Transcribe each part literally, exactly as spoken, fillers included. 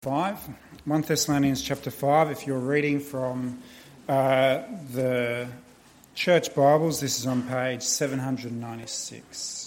five, First Thessalonians chapter five. If you're reading from uh, the church Bibles, this is on page seven hundred ninety-six.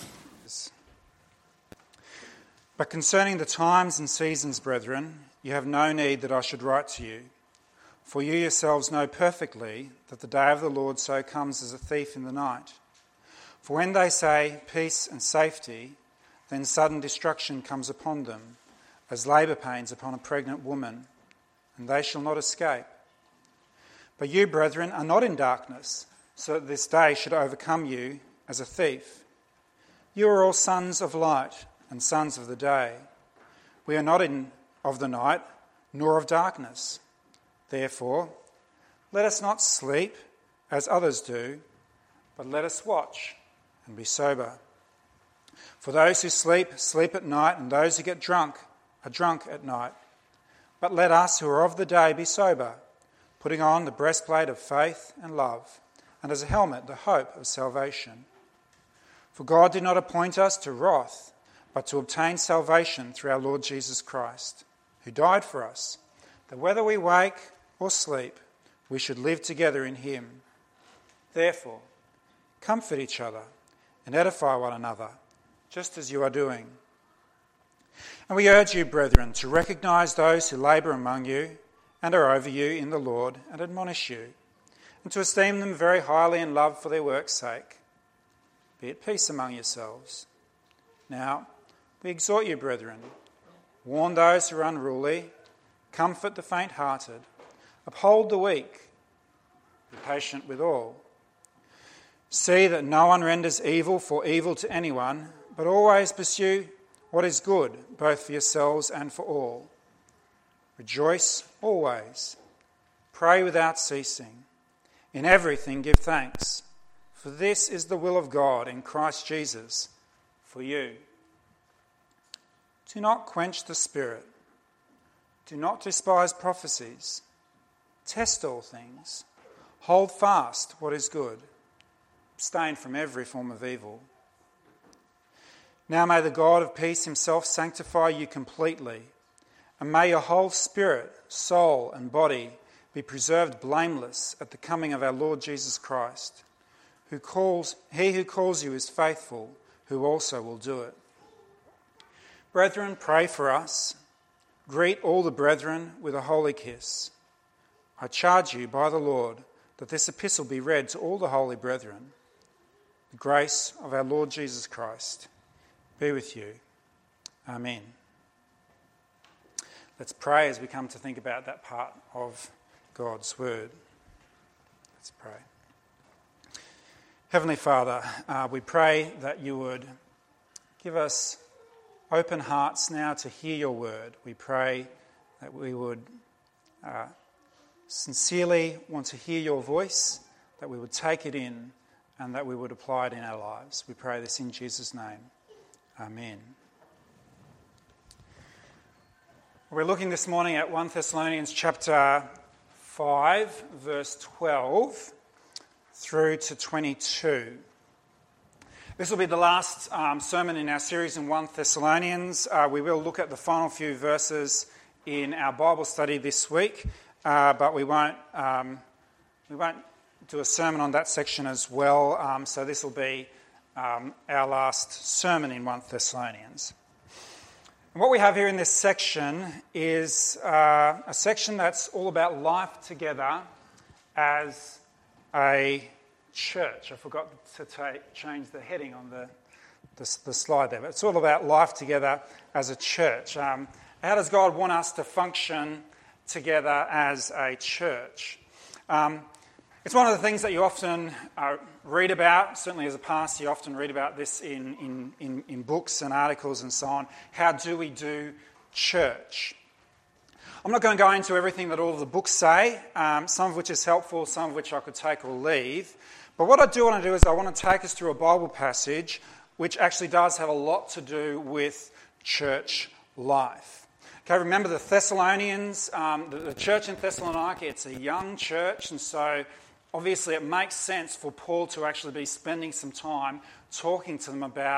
But concerning the times and seasons, brethren, you have no need that I should write to you, for you yourselves know perfectly that the day of the Lord so comes as a thief in the night. For when they say peace and safety, then sudden destruction comes upon them, as labour pains upon a pregnant woman, and they shall not escape. But you, brethren, are not in darkness, so that this day should overcome you as a thief. You are all sons of light and sons of the day. We are not in of the night, nor of darkness. Therefore, let us not sleep as others do, but let us watch and be sober. For those who sleep, sleep at night, and those who get drunk are drunk at night. But let us who are of the day be sober, putting on the breastplate of faith and love, and as a helmet the hope of salvation. For God did not appoint us to wrath, but to obtain salvation through our Lord Jesus Christ, who died for us, that whether we wake or sleep, we should live together in him. Therefore, comfort each other and edify one another, just as you are doing. And we urge you, brethren, to recognise those who labour among you and are over you in the Lord and admonish you, and to esteem them very highly in love for their work's sake. Be at peace among yourselves. Now, we exhort you, brethren, warn those who are unruly, comfort the faint-hearted, uphold the weak, be patient with all. See that no one renders evil for evil to anyone, but always pursue what is good, both for yourselves and for all. Rejoice always. Pray without ceasing. In everything give thanks, for this is the will of God in Christ Jesus for you. Do not quench the spirit. Do not despise prophecies. Test all things. Hold fast what is good. Abstain from every form of evil. Now may the God of peace himself sanctify you completely, and may your whole spirit, soul and body be preserved blameless at the coming of our Lord Jesus Christ, who calls, he who calls you is faithful, who also will do it. Brethren, pray for us. Greet all the brethren with a holy kiss. I charge you by the Lord that this epistle be read to all the holy brethren. The grace of our Lord Jesus Christ be with you. Amen. Let's pray as we come to think about that part of God's word. Let's pray. Heavenly Father, uh, we pray that you would give us open hearts now to hear your word. We pray that we would uh, sincerely want to hear your voice, that we would take it in, and that we would apply it in our lives. We pray this in Jesus' name. Amen. We're looking this morning at First Thessalonians chapter five, verse twelve through to twenty-two. This will be the last um, sermon in our series in First Thessalonians. Uh, we will look at the final few verses in our Bible study this week, uh, but we won't um, we won't do a sermon on that section as well. Um, so this will be Um, our last sermon in First Thessalonians. And what we have here in this section is uh, a section that's all about life together as a church. I forgot to ta- change the heading on the, the, the slide there, but it's all about life together as a church. Um, how does God want us to function together as a church? Um, It's one of the things that you often uh, read about. Certainly as a pastor, you often read about this in, in, in, in books and articles and so on. How do we do church? I'm not going to go into everything that all of the books say, um, some of which is helpful, some of which I could take or leave. But what I do want to do is I want to take us through a Bible passage which actually does have a lot to do with church life. Okay, remember the Thessalonians, um, the, the church in Thessalonica, it's a young church, and so obviously it makes sense for Paul to actually be spending some time talking to them about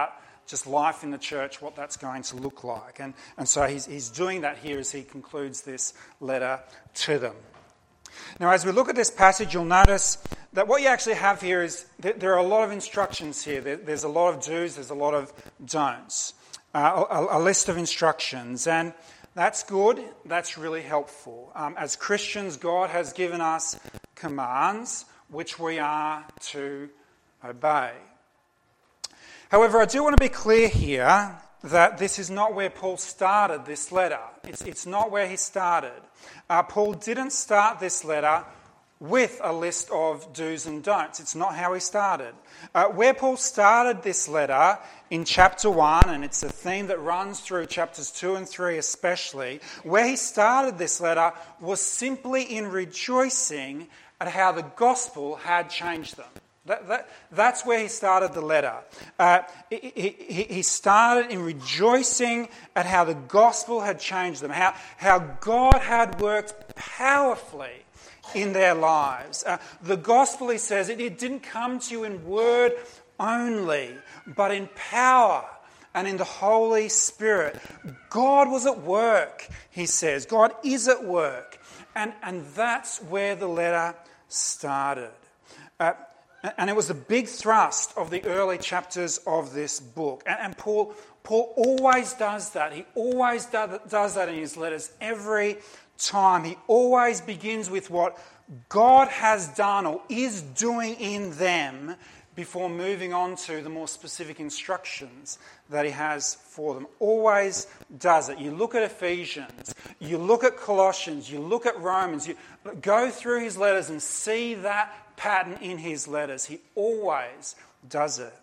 just life in the church, what that's going to look like. And, and so he's, he's doing that here as he concludes this letter to them. Now, as we look at this passage, you'll notice that what you actually have here is that there are a lot of instructions here. There, there's a lot of do's, there's a lot of don'ts. Uh, a, a list of instructions, and that's good, that's really helpful. Um, as Christians, God has given us commands which we are to obey. However, I do want to be clear here that this is not where Paul started this letter. It's, it's not where he started. Uh, Paul didn't start this letter with a list of do's and don'ts. It's not how he started. Uh, where Paul started this letter in chapter one, and it's a theme that runs through chapters two and three especially, where he started this letter was simply in rejoicing at how the gospel had changed them. That, that, that's where he started the letter. Uh, he, he, he started in rejoicing at how the gospel had changed them, how, how God had worked powerfully in their lives. Uh, the gospel, he says, it, it didn't come to you in word only, but in power and in the Holy Spirit. God was at work, he says. God is at work. And, and that's where the letter started. Uh, And it was the big thrust of the early chapters of this book. And, and Paul, Paul always does that. He always do, does that in his letters every time. He always begins with what God has done or is doing in them before moving on to the more specific instructions that he has for them. Always does it. You look at Ephesians, you look at Colossians, you look at Romans, you go through his letters and see that pattern in his letters. He always does it.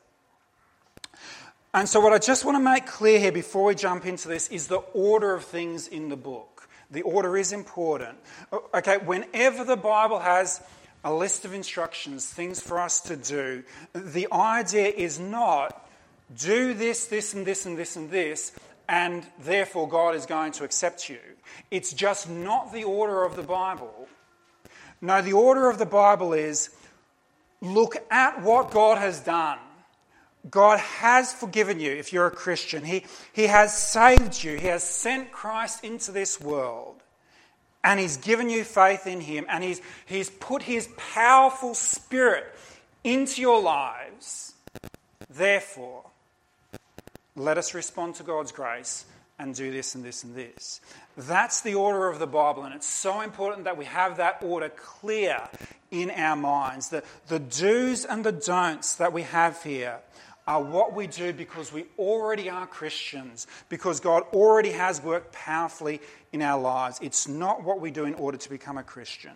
And so what I just want to make clear here before we jump into this is the order of things in the book. The order is important. Okay, whenever the Bible has a list of instructions, things for us to do, the idea is not do this, this and this and this and this, and therefore God is going to accept you. It's just not the order of the Bible. No, the order of the Bible is look at what God has done. God has forgiven you if you're a Christian. He, he has saved you. He has sent Christ into this world. And he's given you faith in him. And he's, he's put his powerful spirit into your lives. Therefore, let us respond to God's grace and do this and this and this. That's the order of the Bible, and it's so important that we have that order clear in our minds. The, the do's and the don'ts that we have here are what we do because we already are Christians, because God already has worked powerfully in our lives. It's not what we do in order to become a Christian.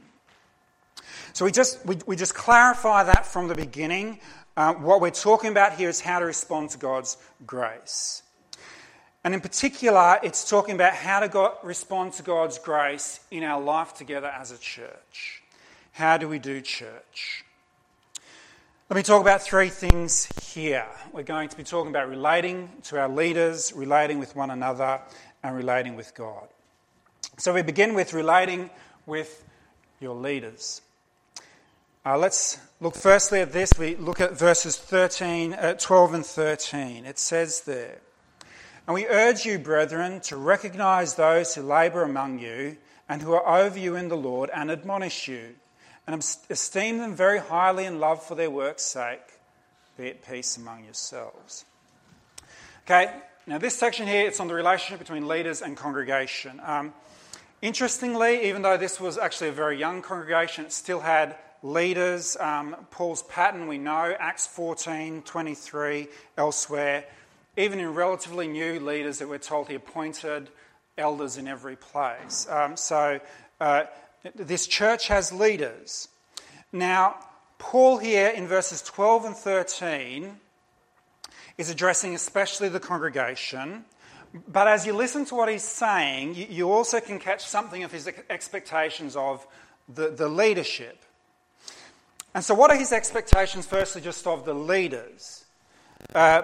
So we just we, we just clarify that from the beginning. Uh, what we're talking about here is how to respond to God's grace. And in particular, it's talking about how to go, respond to God's grace in our life together as a church. How do we do church? Let me talk about three things here. We're going to be talking about relating to our leaders, relating with one another, and relating with God. So we begin with relating with your leaders. Uh, let's look firstly at this. We look at verses thirteen, uh, twelve and thirteen. It says there, "And we urge you, brethren, to recognise those who labour among you and who are over you in the Lord and admonish you, and esteem them very highly in love for their work's sake. Be at peace among yourselves." Okay, now this section here, it's on the relationship between leaders and congregation. Um, interestingly, even though this was actually a very young congregation, it still had leaders. Um, Paul's pattern, we know, Acts fourteen, twenty-three, elsewhere. Even in relatively new leaders that we're told he appointed elders in every place. Um, so uh, this church has leaders. Now, Paul here in verses twelve and thirteen is addressing especially the congregation. But as you listen to what he's saying, you, you also can catch something of his expectations of the, the leadership. And so what are his expectations, firstly, just of the leaders? Uh,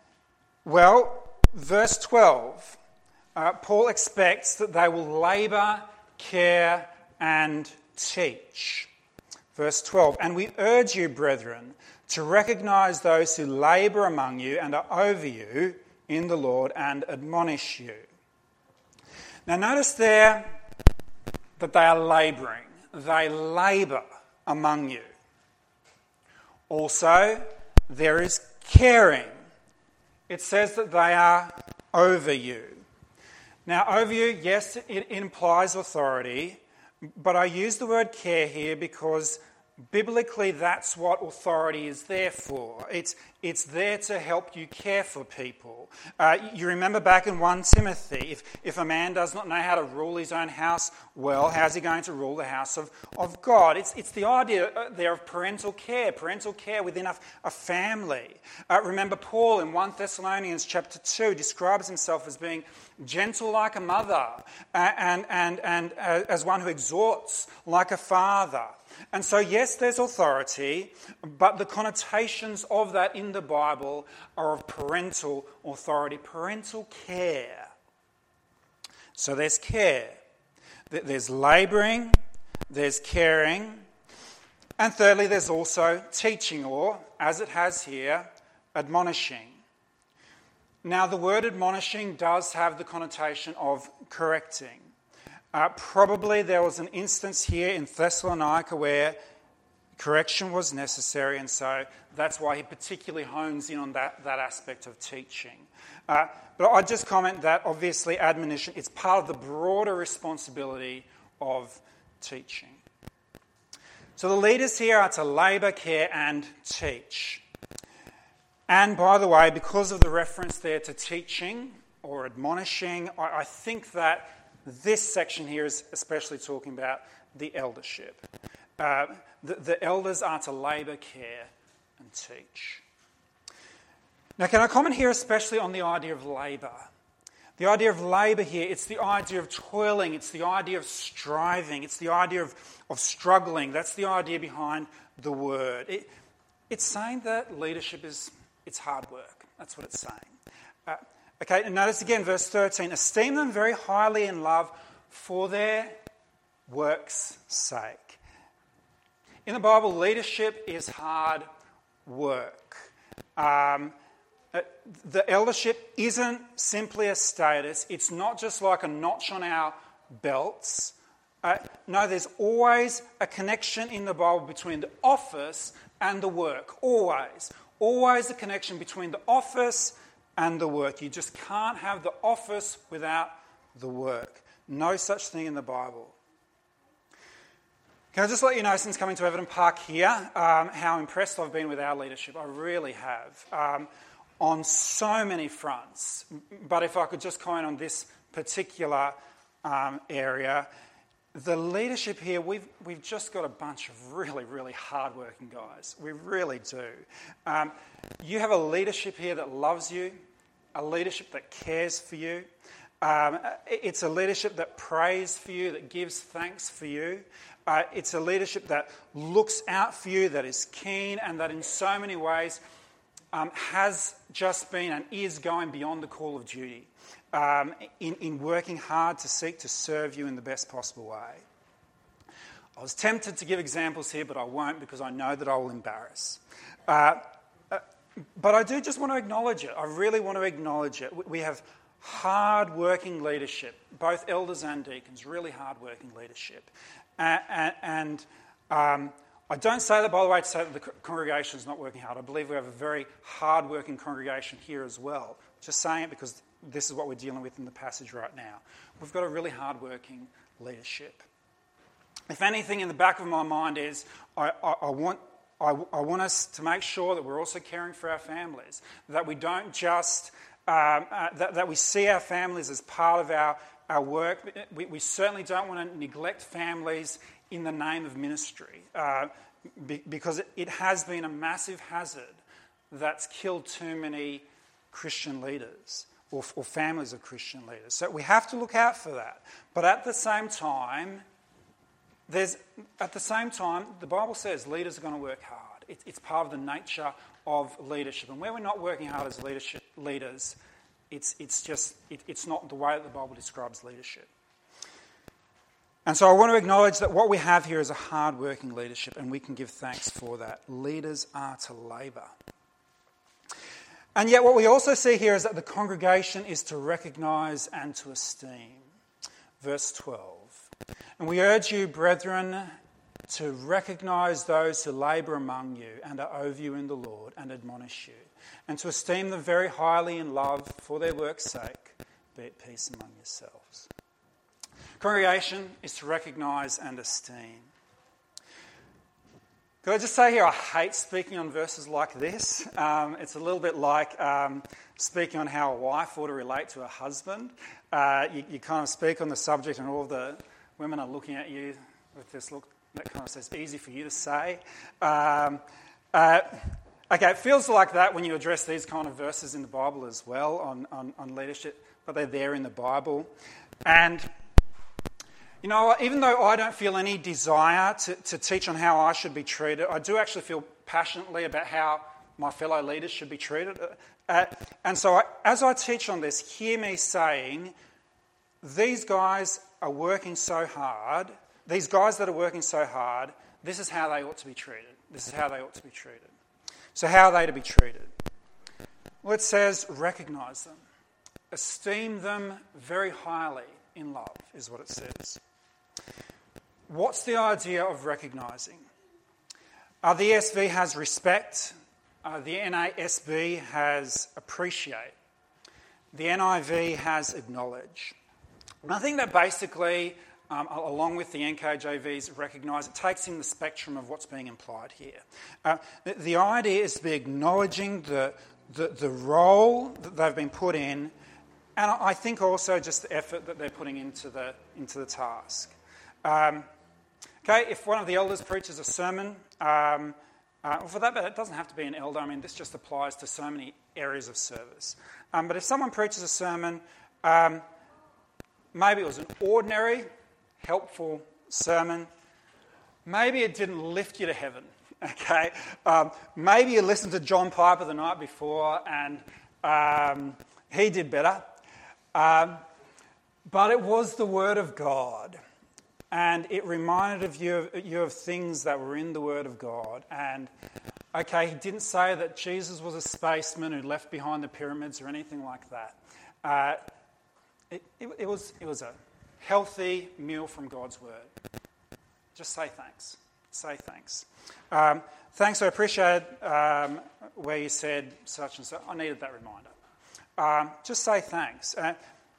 well, verse twelve, uh, Paul expects that they will labour, care, and teach. Verse twelve, "And we urge you, brethren, to recognize those who labour among you and are over you in the Lord and admonish you. Now notice there that they are labouring. They labour among you. Also, there is caring. It says that they are over you. Now, over you, yes, it implies authority, but I use the word care here because biblically that's what authority is there for. It's, it's there to help you care for people. Uh, you remember back in First Timothy, if, if a man does not know how to rule his own house well, how's he going to rule the house of, of God? It's, it's the idea there of parental care, parental care within a, a family. Uh, remember Paul in First Thessalonians chapter two describes himself as being gentle like a mother and, and, and, and uh, as one who exhorts like a father. And so, yes, there's authority, but the connotations of that in the Bible are of parental authority, parental care. So there's care. There's labouring, there's caring, and thirdly, there's also teaching, or, as it has here, admonishing. Now, the word admonishing does have the connotation of correcting. Uh, probably there was an instance here in Thessalonica where correction was necessary, and so that's why he particularly hones in on that, that aspect of teaching. Uh, but I'd just comment that obviously admonition is part of the broader responsibility of teaching. So the leaders here are to labour, care and teach. And by the way, because of the reference there to teaching or admonishing, I, I think that this section here is especially talking about the eldership. Uh, the, the elders are to labour, care and teach. Now, can I comment here especially on the idea of labour? The idea of labour here, it's the idea of toiling, it's the idea of striving, it's the idea of, of struggling. That's the idea behind the word. It, it's saying that leadership is it's hard work. That's what it's saying. Uh, Okay, and notice again, verse thirteen, esteem them very highly in love for their work's sake. In the Bible, leadership is hard work. Um, the eldership isn't simply a status. It's not just like a notch on our belts. Uh, no, there's always a connection in the Bible between the office and the work. Always. Always a connection between the office and the work. You just can't have the office without the work. No such thing in the Bible. Can I just let you know, since coming to Everton Park here, um, how impressed I've been with our leadership. I really have. Um, on so many fronts. But if I could just comment on this particular um, area, the leadership here, we've we've just got a bunch of really, really hard-working guys. We really do. Um, you have a leadership here that loves you, a leadership that cares for you. Um, it's a leadership that prays for you, that gives thanks for you. Uh, it's a leadership that looks out for you, that is keen, and that in so many ways um, has just been and is going beyond the call of duty um, in, in working hard to seek to serve you in the best possible way. I was tempted to give examples here, but I won't because I know that I will embarrass. Uh, uh, but I do just want to acknowledge it. I really want to acknowledge it. We have hard-working leadership, both elders and deacons, really hard-working leadership. Uh, and and um, I don't say that, by the way, to say that the congregation is not working hard. I believe we have a very hard-working congregation here as well. Just saying it because this is what we're dealing with in the passage right now. We've got a really hard-working leadership. If anything, in the back of my mind is I, I, I want I, I want us to make sure that we're also caring for our families, that we don't just um, uh, that, that we see our families as part of our our work. We, we certainly don't want to neglect families in the name of ministry, uh, be, because it, it has been a massive hazard that's killed too many Christian leaders or, or families of Christian leaders. So we have to look out for that. But at the same time, there's at the same time, the Bible says leaders are going to work hard. It, it's part of the nature of leadership. And where we're not working hard as leadership leaders, It's it's just it, it's not the way that the Bible describes leadership. And so I want to acknowledge that what we have here is a hard-working leadership, and we can give thanks for that. Leaders are to labour. And yet what we also see here is that the congregation is to recognise and to esteem. Verse twelve. And we urge you, brethren, to recognise those who labour among you and are over you in the Lord and admonish you, and to esteem them very highly in love for their work's sake. Be at peace among yourselves. Congregation is to recognise and esteem. Could I just say here, I hate speaking on verses like this. Um, it's a little bit like um, speaking on how a wife ought to relate to a husband. Uh, you, you kind of speak on the subject and all the women are looking at you with this look that kind of says, easy for you to say. Um, uh, okay, it feels like that when you address these kind of verses in the Bible as well on, on, on leadership, but they're there in the Bible. And you know, even though I don't feel any desire to, to teach on how I should be treated, I do actually feel passionately about how my fellow leaders should be treated. Uh, and so I, as I teach on this, hear me saying, these guys are working so hard, these guys that are working so hard, this is how they ought to be treated. This is how they ought to be treated. So how are they to be treated? Well, it says, recognise them. Esteem them very highly in love, is what it says. What's the idea of recognising? Uh, the E S V has respect. Uh, the N A S B has appreciate. The N I V has acknowledge. And I think that basically, um, along with the N K J V's recognise, it takes in the spectrum of what's being implied here. Uh, the, the idea is to be acknowledging the, the, the role that they've been put in, and I think also just the effort that they're putting into the into the task. Um, okay, if one of the elders preaches a sermon, um, uh, well, for that matter, it doesn't have to be an elder. I mean, this just applies to so many areas of service. Um, but if someone preaches a sermon, um, maybe it was an ordinary, helpful sermon. Maybe it didn't lift you to heaven. Okay, um, maybe you listened to John Piper the night before and um, he did better. Um, but it was the Word of God, and it reminded of you, of you of things that were in the Word of God. And, okay, he didn't say that Jesus was a spaceman who left behind the pyramids or anything like that. Uh, it, it, it, was, it was a healthy meal from God's Word. Just say thanks. Say thanks. Um, thanks, I appreciate um, where you said such and such. I needed that reminder. Um, just say thanks. Uh,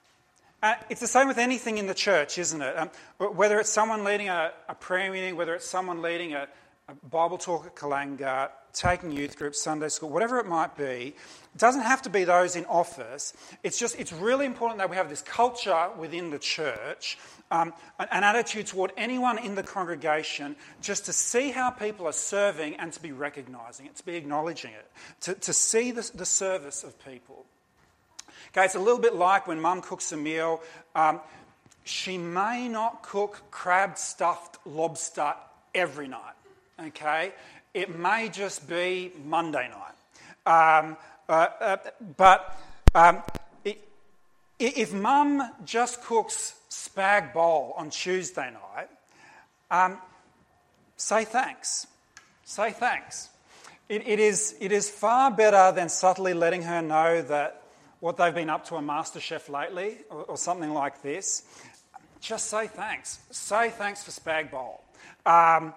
uh, it's the same with anything in the church, isn't it? Um, whether it's someone leading a, a prayer meeting, whether it's someone leading a, a Bible talk at Kalanga, taking youth groups, Sunday school, whatever it might be, it doesn't have to be those in office. It's just, it's really important that we have this culture within the church, um, an, an attitude toward anyone in the congregation, just to see how people are serving and to be recognising it, to be acknowledging it, to, to see the, the service of people. Okay, it's a little bit like when Mum cooks a meal. Um, she may not cook crab stuffed lobster every night. Okay, it may just be Monday night. Um, uh, uh, but um, it, if Mum just cooks spag bowl on Tuesday night, um, say thanks. Say thanks. It, it is it is far better than subtly letting her know that what they've been up to on MasterChef lately, or, or something like this. Just say thanks. Say thanks for spag bowl. Um,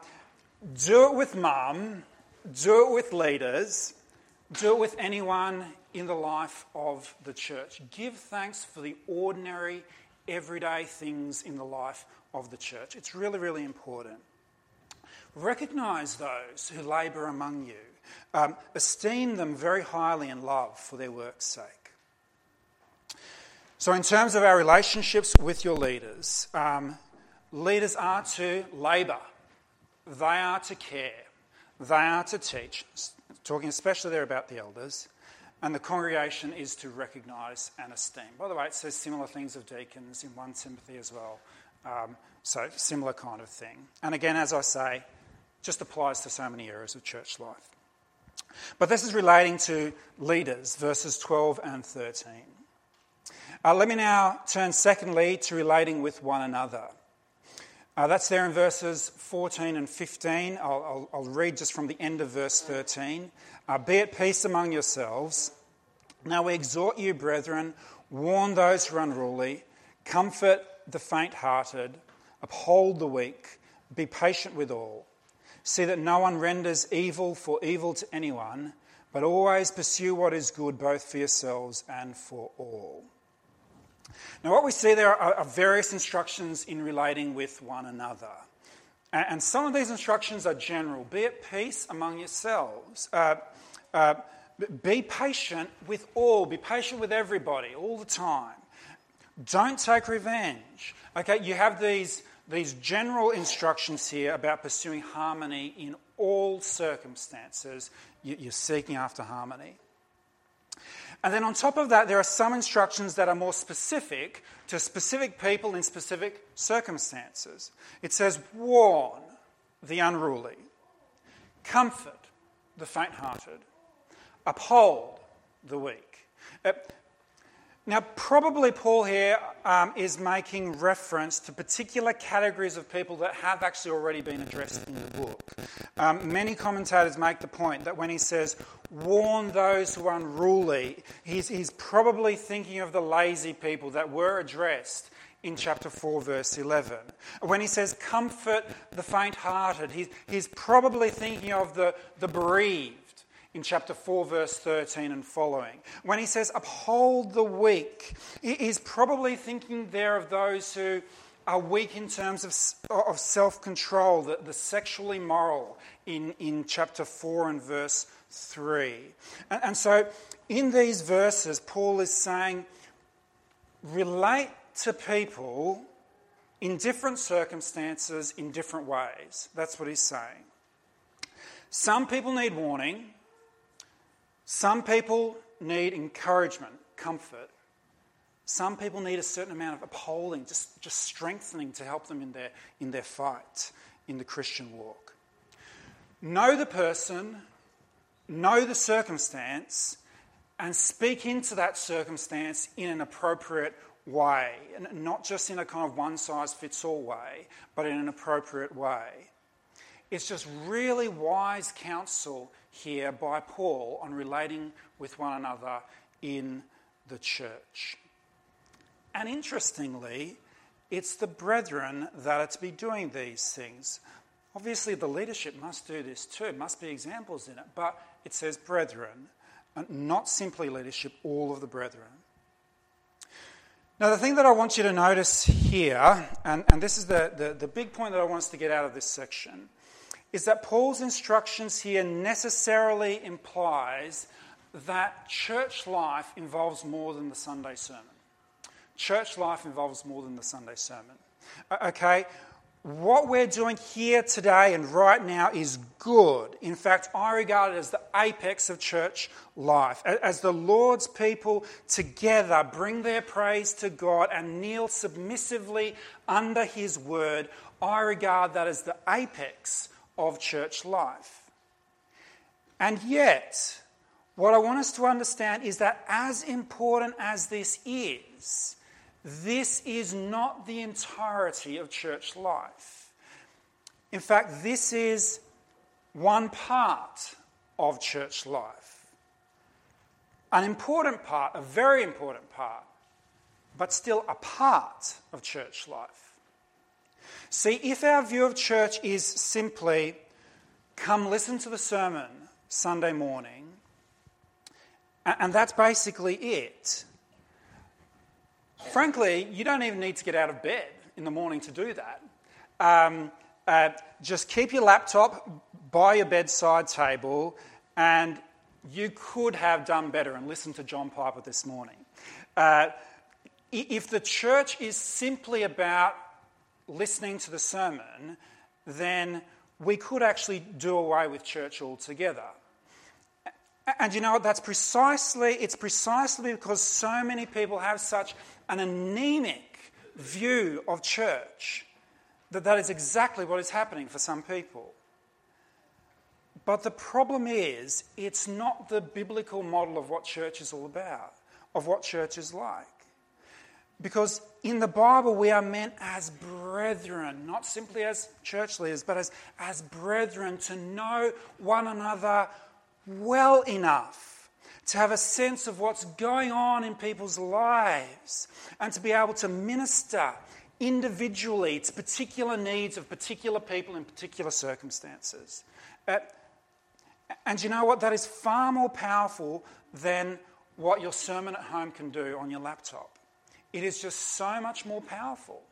do it with Mum. Do it with leaders. Do it with anyone in the life of the church. Give thanks for the ordinary, everyday things in the life of the church. It's really, really important. Recognise those who labour among you. Um, esteem them very highly in love for their work's sake. So in terms of our relationships with your leaders, um, leaders are to labour. They are to care. They are to teach. Talking especially there about the elders. And the congregation is to recognise and esteem. By the way, it says similar things of deacons in First Timothy as well. Um, so similar kind of thing. And again, as I say, just applies to so many areas of church life. But this is relating to leaders, verses twelve and thirteen. Uh, let me now turn secondly to relating with one another. Uh, that's there in verses fourteen and fifteen. I'll, I'll, I'll read just from the end of verse thirteen. Uh, Be at peace among yourselves. Now we exhort you, brethren, warn those who are unruly, comfort the faint-hearted, uphold the weak, be patient with all. See that no one renders evil for evil to anyone, but always pursue what is good both for yourselves and for all. Now what we see there are, are various instructions in relating with one another. And, and some of these instructions are general. Be at peace among yourselves. Uh, uh, be patient with all. Be patient with everybody all the time. Don't take revenge. Okay, you have these, these general instructions here about pursuing harmony in all circumstances. You, you're seeking after harmony. And then on top of that, there are some instructions that are more specific to specific people in specific circumstances. It says, warn the unruly, comfort the faint-hearted, uphold the weak. Uh, now, probably Paul here um, is making reference to particular categories of people that have actually already been addressed in the book. Um, many commentators make the point that when he says, warn those who are unruly, he's, he's probably thinking of the lazy people that were addressed in chapter four, verse eleven. When he says, comfort the faint-hearted, he's, he's probably thinking of the, the bereaved in chapter four, verse thirteen and following. When he says, uphold the weak, he's probably thinking there of those who are weak in terms of, of self-control, the, the sexually moral in, in chapter four and verse three. And, and so in these verses, Paul is saying, relate to people in different circumstances in different ways. That's what he's saying. Some people need warning. Some people need encouragement, comfort. Some people need a certain amount of upholding, just, just strengthening to help them in their, in their fight, in the Christian walk. Know the person, know the circumstance, and speak into that circumstance in an appropriate way. And not just in a kind of one-size-fits-all way, but in an appropriate way. It's just really wise counsel here by Paul on relating with one another in the church. And interestingly, it's the brethren that are to be doing these things. Obviously, the leadership must do this too. It must be examples in it. But it says brethren, and not simply leadership, all of the brethren. Now, the thing that I want you to notice here, and, and this is the, the, the big point that I want us to get out of this section, is that Paul's instructions here necessarily implies that church life involves more than the Sunday sermon. Church life involves more than the Sunday sermon. Okay, what we're doing here today and right now is good. In fact, I regard it as the apex of church life. As the Lord's people together bring their praise to God and kneel submissively under His word, I regard that as the apex of church life. And yet, what I want us to understand is that as important as this is, this is not the entirety of church life. In fact, this is one part of church life. An important part, a very important part, but still a part of church life. See, if our view of church is simply, come listen to the sermon Sunday morning, and that's basically it. Frankly, you don't even need to get out of bed in the morning to do that. Um, uh, just keep your laptop by your bedside table, and you could have done better and listened to John Piper this morning. Uh, if the church is simply about listening to the sermon, then we could actually do away with church altogether. And you know what? That's precisely, it's precisely because so many people have such an anemic view of church that that is exactly what is happening for some people. But the problem is, it's not the biblical model of what church is all about, of what church is like. Because in the Bible we are meant as brethren, not simply as church leaders, but as, as brethren, to know one another well enough to have a sense of what's going on in people's lives and to be able to minister individually to particular needs of particular people in particular circumstances. Uh, and you know what? That is far more powerful than what your sermon at home can do on your laptop. It is just so much more powerful.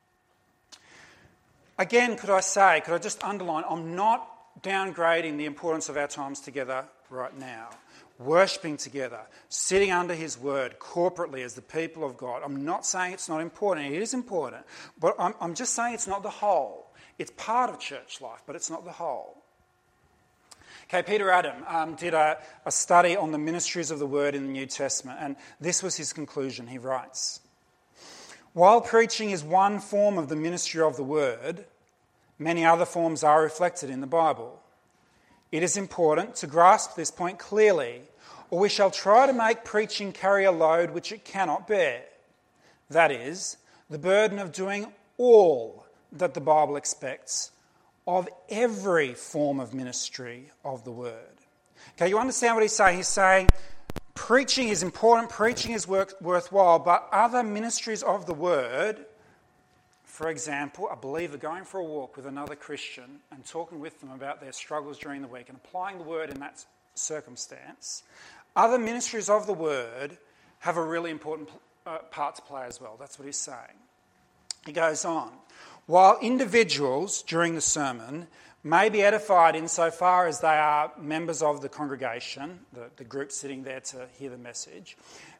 Again, could I say, could I just underline, I'm not downgrading the importance of our times together right now. Worshipping together, sitting under his word corporately as the people of God. I'm not saying it's not important. It is important. But I'm, I'm just saying it's not the whole. It's part of church life, but it's not the whole. Okay, Peter Adam um, did a, a study on the ministries of the word in the New Testament, and this was his conclusion. He writes, "While preaching is one form of the ministry of the word, many other forms are reflected in the Bible. It is important to grasp this point clearly, or we shall try to make preaching carry a load which it cannot bear. That is, the burden of doing all that the Bible expects of every form of ministry of the word." Okay, you understand what he's saying? He's saying preaching is important, preaching is work, worthwhile, but other ministries of the word, for example, a believer going for a walk with another Christian and talking with them about their struggles during the week and applying the word in that circumstance, other ministries of the word have a really important uh, part to play as well. That's what he's saying. He goes on, "While individuals during the sermon may be edified insofar as they are members of the congregation, the, the group sitting there to hear the message,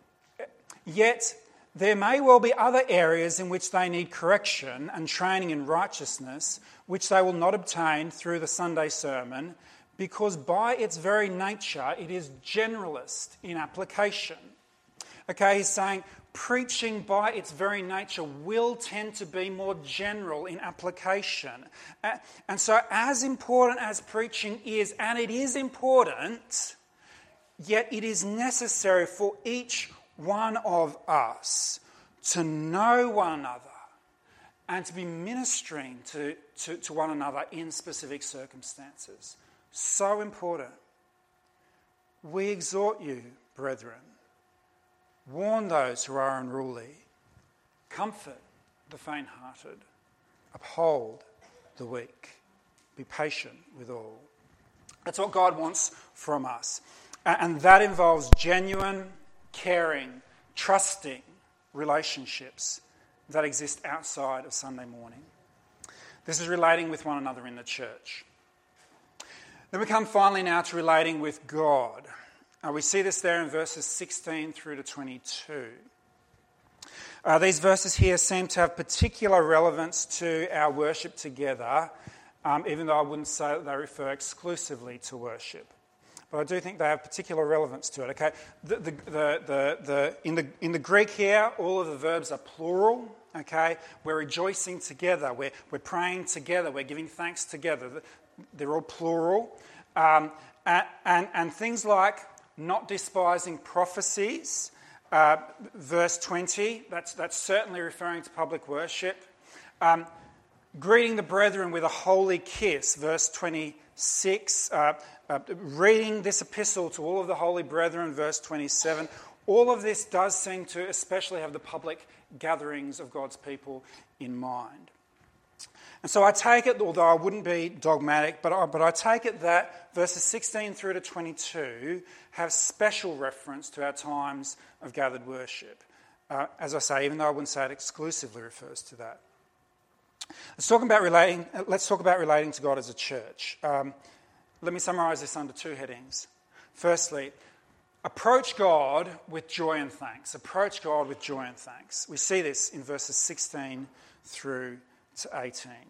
yet there may well be other areas in which they need correction and training in righteousness, which they will not obtain through the Sunday sermon, because by its very nature it is generalist in application." Okay, he's saying preaching by its very nature will tend to be more general in application. And so as important as preaching is, and it is important, yet it is necessary for each one of us to know one another and to be ministering to, to, to one another in specific circumstances. So important. We exhort you, brethren, warn those who are unruly, comfort the faint-hearted, uphold the weak, be patient with all. That's what God wants from us. And that involves genuine, caring, trusting relationships that exist outside of Sunday morning. This is relating with one another in the church. Then we come finally now to relating with God. Uh, we see this there in verses sixteen through to twenty-two. Uh, these verses here seem to have particular relevance to our worship together, um, even though I wouldn't say that they refer exclusively to worship. But I do think they have particular relevance to it. Okay, the, the, the, the, the, in the in the Greek here, all of the verbs are plural. Okay, we're rejoicing together, we're we're praying together, we're giving thanks together. They're all plural, um, and, and and things like not despising prophecies, uh, verse twenty. That's that's certainly referring to public worship. Um, greeting the brethren with a holy kiss, verse twenty-six. Uh, Uh, reading this epistle to all of the holy brethren, verse twenty-seven, all of this does seem to especially have the public gatherings of God's people in mind. And so I take it, although I wouldn't be dogmatic, but I, but I take it that verses sixteen through to twenty-two have special reference to our times of gathered worship. Uh, as I say, even though I wouldn't say it exclusively refers to that. Let's talk about relating, let's talk about relating to God as a church. Um, Let me summarise this under two headings. Firstly, approach God with joy and thanks. Approach God with joy and thanks. We see this in verses sixteen through to eighteen.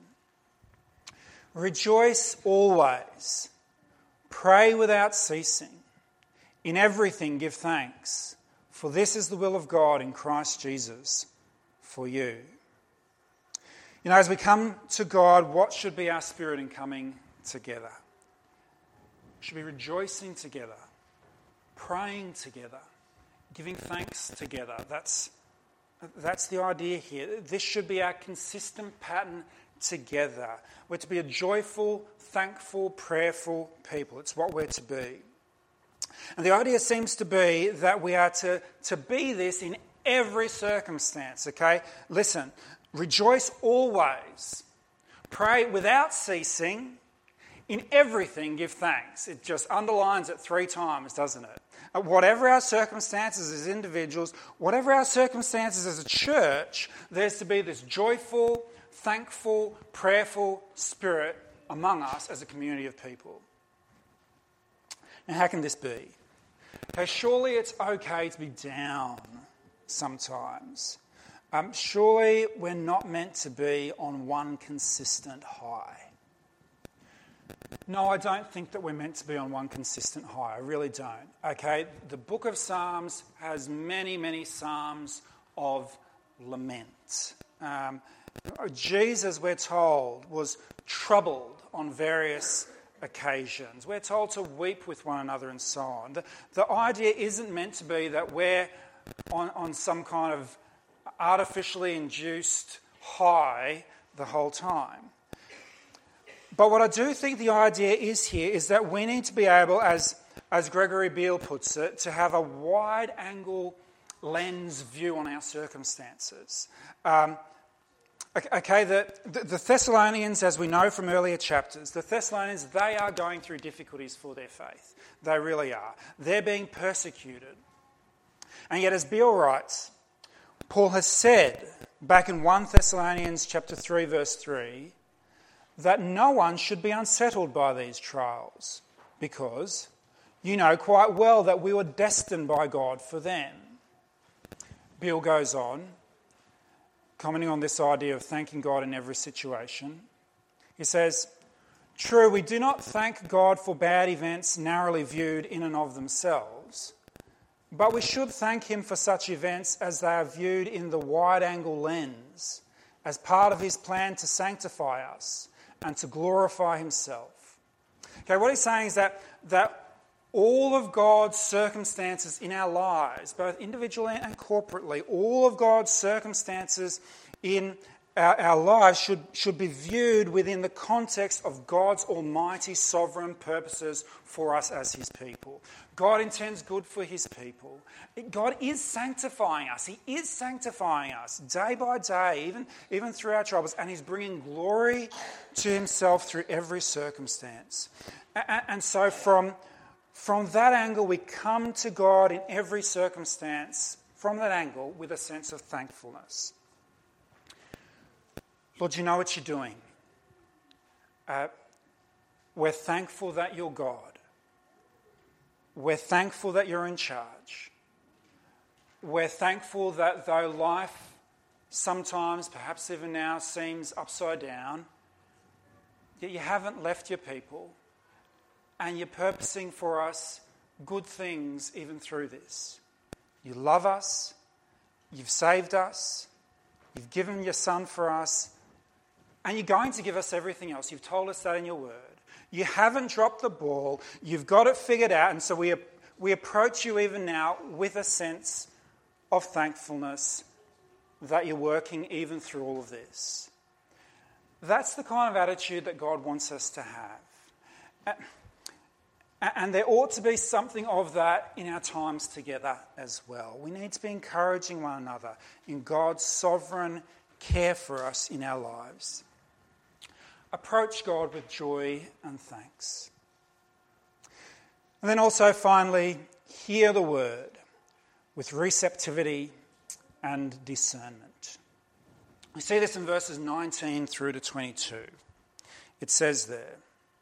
Rejoice always. Pray without ceasing. In everything give thanks, for this is the will of God in Christ Jesus for you. You know, as we come to God, what should be our spirit in coming together? Should be rejoicing together, praying together, giving thanks together. That's That's the idea here. This should be our consistent pattern together. We're to be a joyful, thankful, prayerful people. It's what we're to be. And the idea seems to be that we are to, to be this in every circumstance, okay? Listen, rejoice always. Pray without ceasing. In everything, give thanks. It just underlines it three times, doesn't it? Whatever our circumstances as individuals, whatever our circumstances as a church, there's to be this joyful, thankful, prayerful spirit among us as a community of people. Now, how can this be? Okay, surely it's okay to be down sometimes. Um, surely we're not meant to be on one consistent high. No, I don't think that we're meant to be on one consistent high. I really don't. Okay, the book of Psalms has many, many psalms of lament. Um, Jesus, we're told, was troubled on various occasions. We're told to weep with one another and so on. The, the idea isn't meant to be that we're on, on some kind of artificially induced high the whole time. But what I do think the idea is here is that we need to be able, as, as Gregory Beale puts it, to have a wide-angle lens view on our circumstances. Um, okay, the, the Thessalonians, as we know from earlier chapters, the Thessalonians, they are going through difficulties for their faith. They really are. They're being persecuted. And yet, as Beale writes, Paul has said back in First Thessalonians chapter three, verse three, that no one should be unsettled by these trials, because you know quite well that we were destined by God for them. Beale goes on, commenting on this idea of thanking God in every situation. He says, "True, we do not thank God for bad events narrowly viewed in and of themselves, but we should thank him for such events as they are viewed in the wide-angle lens, as part of his plan to sanctify us and to glorify himself." Okay, what he's saying is that, that all of God's circumstances in our lives, both individually and corporately, all of God's circumstances in our, our lives should, should be viewed within the context of God's almighty sovereign purposes for us as his people. God intends good for his people. God is sanctifying us. He is sanctifying us day by day, even, even through our troubles, and he's bringing glory to himself through every circumstance. And, and so from, from that angle, we come to God in every circumstance, from that angle, with a sense of thankfulness. Lord, you know what you're doing. Uh, we're thankful that you're God. We're thankful that you're in charge. We're thankful that though life sometimes, perhaps even now, seems upside down, yet you haven't left your people, and you're purposing for us good things even through this. You love us, you've saved us, you've given your Son for us, and you're going to give us everything else. You've told us that in your word. You haven't dropped the ball. You've got it figured out. And so we, we approach you even now with a sense of thankfulness that you're working even through all of this. That's the kind of attitude that God wants us to have. And there ought to be something of that in our times together as well. We need to be encouraging one another in God's sovereign care for us in our lives. Approach God with joy and thanks. And then also, finally, hear the word with receptivity and discernment. We see this in verses nineteen through to twenty-two. It says there,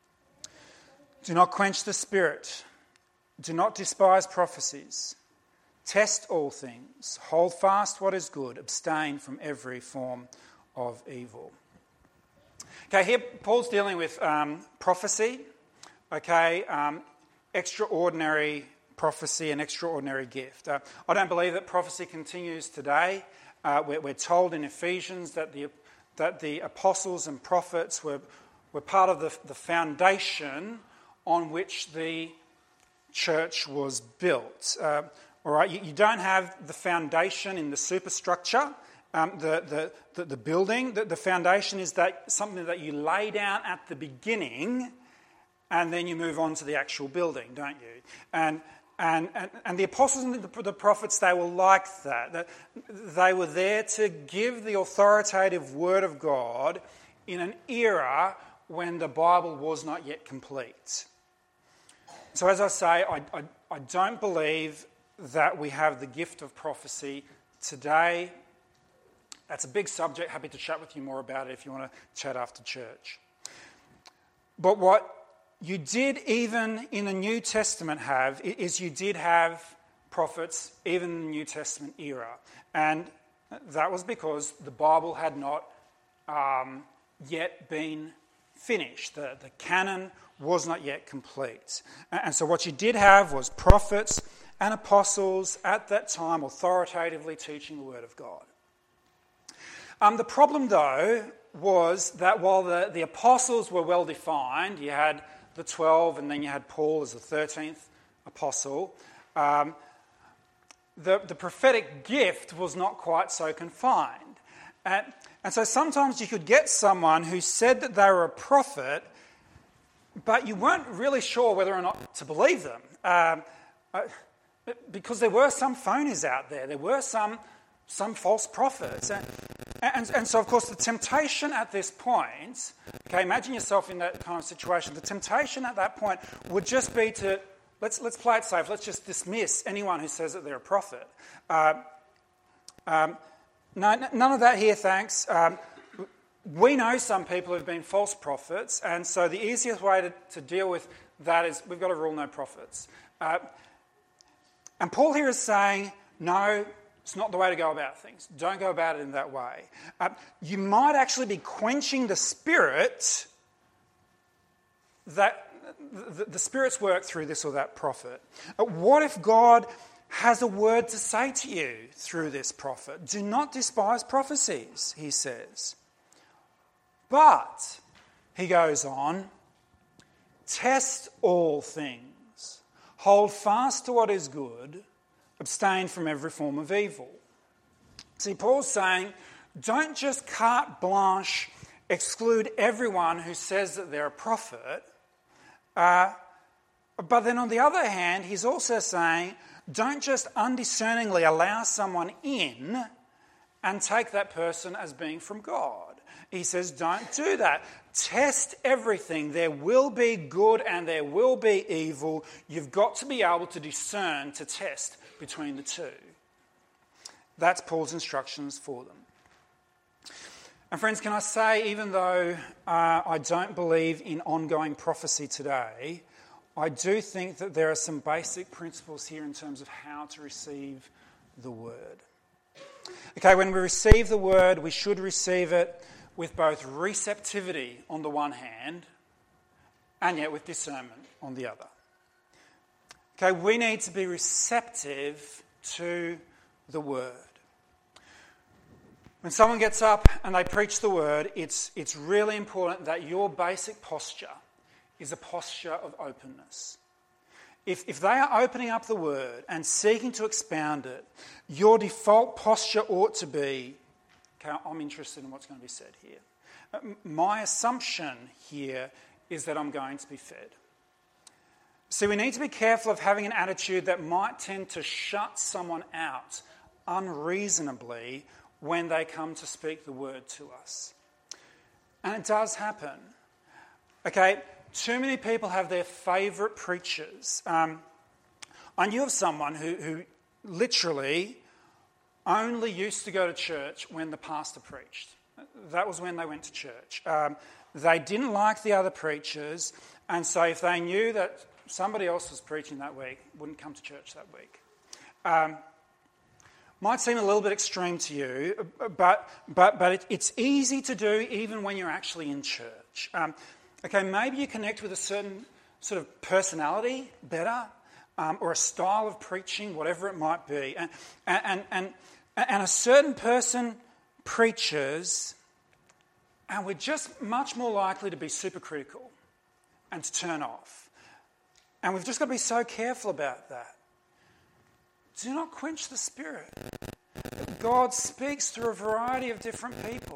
"Do not quench the spirit. Do not despise prophecies. Test all things. Hold fast what is good. Abstain from every form of evil." Okay, here Paul's dealing with um, prophecy, okay, um, extraordinary prophecy and extraordinary gift. Uh, I don't believe that prophecy continues today. Uh, we're, we're told in Ephesians that the that the apostles and prophets were, were part of the, the foundation on which the church was built. Uh, All right, you, you don't have the foundation in the superstructure, um, the, the, the, the building. The, the foundation is that something that you lay down at the beginning and then you move on to the actual building, don't you? And and and, and the apostles and the, the prophets, they were like that. They were there to give the authoritative word of God in an era when the Bible was not yet complete. So as I say, I, I, I don't believe that we have the gift of prophecy today. That's a big subject. Happy to chat with you more about it if you want to chat after church. But what you did even in the New Testament have is you did have prophets even in the New Testament era. And that was because the Bible had not um, yet been finished. The, the canon was not yet complete. And so what you did have was prophets and apostles at that time authoritatively teaching the Word of God. Um, the problem, though, was that while the, the apostles were well defined, you had the twelve and then you had Paul as the thirteenth apostle, um, the, the prophetic gift was not quite so confined. And, and so sometimes you could get someone who said that they were a prophet, but you weren't really sure whether or not to believe them. Um, because there were some phonies out there. There were some some false prophets. And, and, and so, of course, the temptation at this point, okay, imagine yourself in that kind of situation. The temptation at that point would just be to, let's let's play it safe. Let's just dismiss anyone who says that they're a prophet. Uh, um, no, none of that here, thanks. Um, we know some people who've been false prophets, and so the easiest way to, to deal with that is we've got to rule no prophets. Uh, and Paul here is saying, no, it's not the way to go about things. Don't go about it in that way. Uh, you might actually be quenching the spirit that the, the Spirit's work through this or that prophet. Uh, what if God has a word to say to you through this prophet? Do not despise prophecies, he says. But, he goes on, test all things, hold fast to what is good, abstain from every form of evil. See, Paul's saying, don't just carte blanche exclude everyone who says that they're a prophet. Uh, but then on the other hand, he's also saying, don't just undiscerningly allow someone in and take that person as being from God. He says, don't do that. Test everything. There will be good and there will be evil. You've got to be able to discern, to test between the two. That's Paul's instructions for them. And friends, can I say, even though uh, I don't believe in ongoing prophecy today, I do think that there are some basic principles here in terms of how to receive the word. Okay, when we receive the word, we should receive it with both receptivity on the one hand and yet with discernment on the other. Okay, we need to be receptive to the word. When someone gets up and they preach the word, it's, it's really important that your basic posture is a posture of openness. If, if they are opening up the word and seeking to expound it, your default posture ought to be, okay, I'm interested in what's going to be said here. My assumption here is that I'm going to be fed. See, we need to be careful of having an attitude that might tend to shut someone out unreasonably when they come to speak the word to us. And it does happen. Okay, too many people have their favourite preachers. Um, I knew of someone who, who literally only used to go to church when the pastor preached. That was when they went to church. Um, they didn't like the other preachers, and so if they knew that somebody else was preaching that week, wouldn't come to church that week. Um, might seem a little bit extreme to you, but but but it, it's easy to do even when you're actually in church. Um, okay, maybe you connect with a certain sort of personality better, um, or a style of preaching, whatever it might be, and and and and a certain person preaches, and we're just much more likely to be super critical and to turn off. And we've just got to be so careful about that. do not quench the Spirit. God speaks through a variety of different people.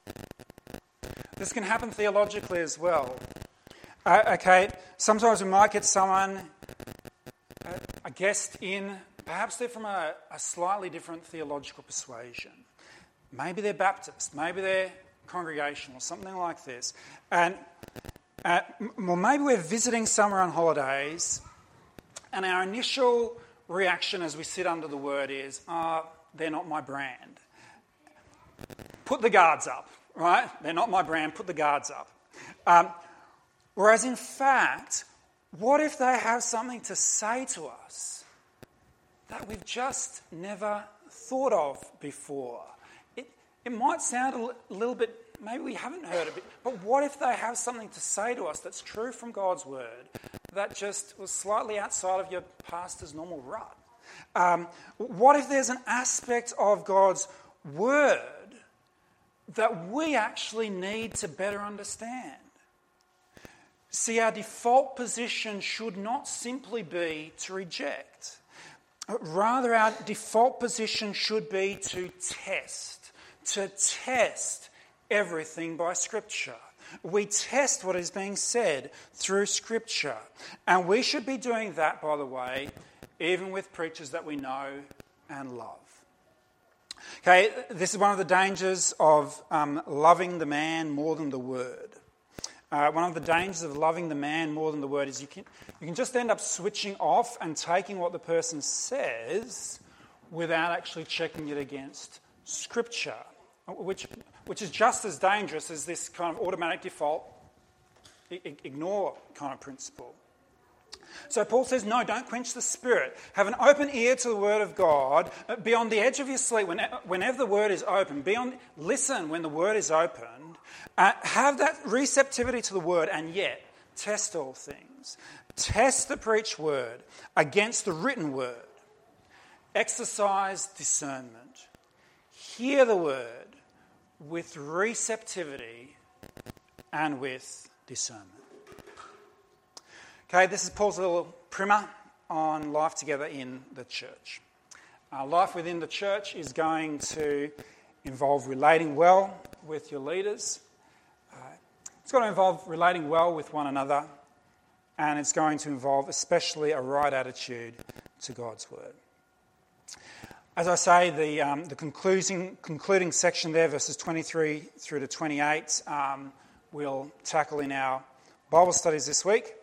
This can happen theologically as well. Uh, okay, sometimes we might get someone, uh, a guest in, perhaps they're from a, a slightly different theological persuasion. Maybe they're Baptist, maybe they're Congregational, something like this. And uh, well, maybe we're visiting somewhere on holidays, and our initial reaction as we sit under the Word is, ah, oh, they're not my brand. Put the guards up, right? They're not my brand, put the guards up. Um, whereas in fact, what if they have something to say to us that we've just never thought of before? It, it might sound a little bit, maybe we haven't heard of it, but what if they have something to say to us that's true from God's Word that just was slightly outside of your pastor's normal rut? Um, what if there's an aspect of God's Word that we actually need to better understand? See, our default position should not simply be to reject. Rather, our default position should be to test, to test everything by Scripture. We test what is being said through Scripture. And we should be doing that, by the way, even with preachers that we know and love. Okay, this is one of the dangers of um, loving the man more than the Word. Uh, one of the dangers of loving the man more than the Word is you can you can just end up switching off and taking what the person says without actually checking it against Scripture, which which is just as dangerous as this kind of automatic default ignore kind of principle. So Paul says, no, don't quench the Spirit. Have an open ear to the Word of God. Be on the edge of your seat whenever the Word is open. Be on, listen when the Word is opened. Uh, have that receptivity to the Word, and yet test all things. Test the preached Word against the written Word. Exercise discernment. Hear the Word with receptivity and with discernment. Okay, this is Paul's little primer on life together in the church. Uh, life within the church is going to involve relating well with your leaders. Uh, it's going to involve relating well with one another, and it's going to involve especially a right attitude to God's Word. As I say, the um, the concluding concluding section there, verses twenty-three through to twenty-eight, um, we'll tackle in our Bible studies this week.